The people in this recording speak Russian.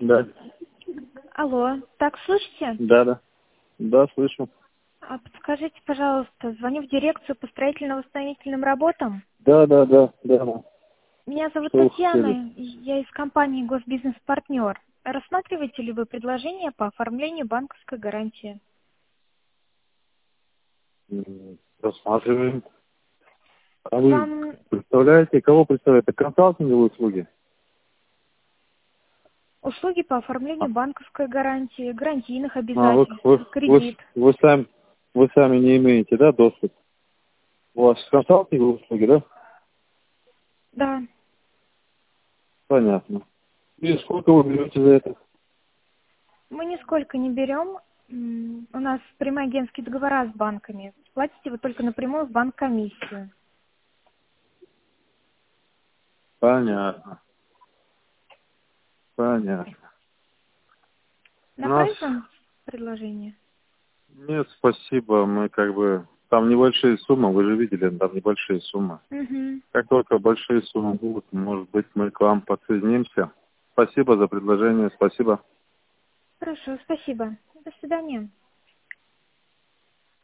Да. Алло, так слышите? Да, да. Да, слышу. Подскажите, пожалуйста, звоню в дирекцию по строительно-восстановительным работам. Да, да, да, да. Меня зовут Что вы хотели? Татьяна, я из компании «Госбизнес-партнер». Рассматриваете ли вы предложение по оформлению банковской гарантии? Рассматриваем. А вы Вам представляете, кого представляете? Консалтинговые услуги? услуги по А, оформлению банковской гарантии, гарантийных а обязательств, вы, кредит. вы сами не имеете, да, доступ? У вас консалтинговые услуги, да? Да, Понятно. И сколько вы берете за это? мы нисколько не берем. У нас прямые агентские договора с банками. Платите вы только напрямую в банк-комиссию. Понятно. Понятно. У нас Направить вам предложение? нет, спасибо. Мы как бы... Там небольшие суммы, вы же видели, там небольшие суммы. Угу. Как только большие суммы будут, может быть, мы к вам подсоединимся. Спасибо за предложение, спасибо. Хорошо, спасибо. До свидания.